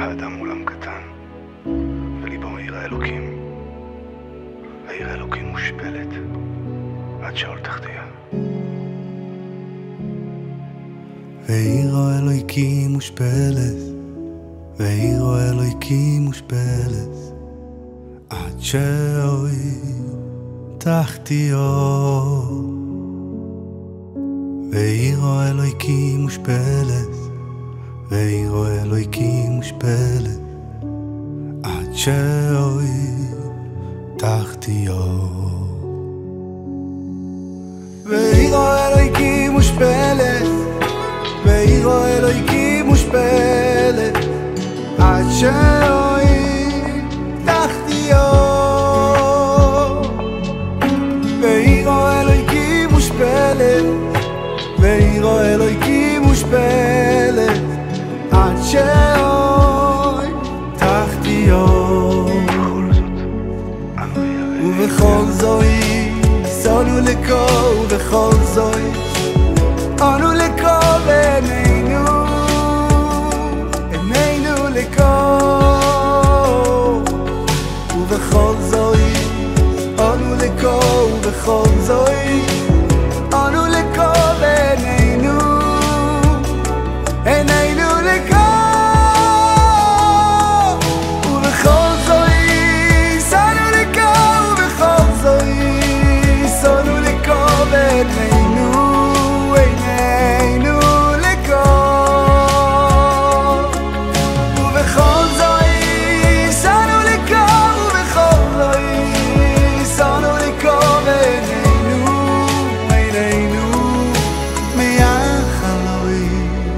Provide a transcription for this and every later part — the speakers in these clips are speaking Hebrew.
האדם עולם קטן, וליבו עיר האלוקים. העיר האלוקים מושפלת עד שאול תחתיה. ועיר האלוקים מושפלת, ועיר האלוקים מושפלת עד שאול תחתיה. ועיר האלוקים מושפלת, ועיר האלוקים מושפלת עד שאול תחתיה. ועיר האלוקים מושפלת, ועיר האלוקים מושפלת עד שאול תחתיה. ועיר האלוקים מושפלת, ועיר האלוקים מושפלת עד שאול תחתיה. ובכל זוהי סונו לקרוא, ובכל זוהי אנו לקרוא בעינינו, עינינו לקרוא. ובכל זוהי אנו לקרוא, ובכל זוהי אנו לקרוא בעינינו, עינינו לקרוא. ובכל זוהי סנו לקרוא, ובכל זוהי סנו לקרוא בעינינו, עינינו לקרוא. ובכל זוהי סנו לקרוא, ובכל זוהי סנו לקרוא בעינינו, עינינו מיחלוי.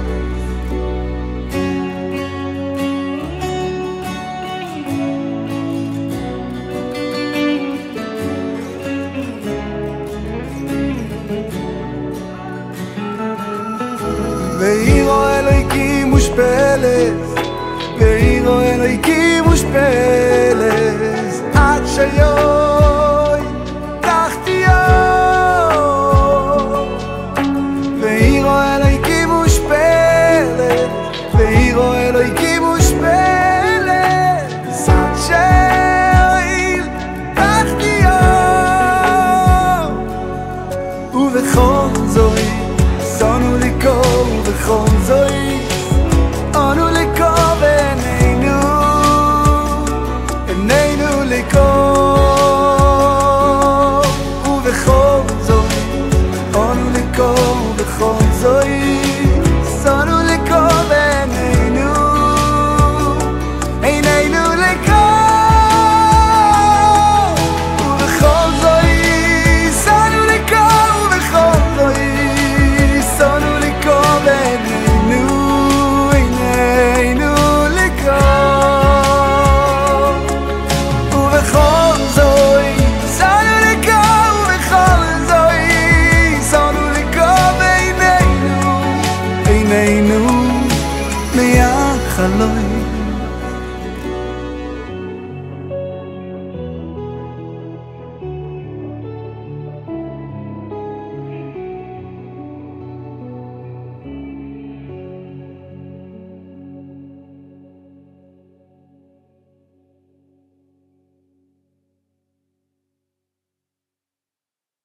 ועיר האלוקים מושפלת, ועיר האלוקים מושפלת עד שיום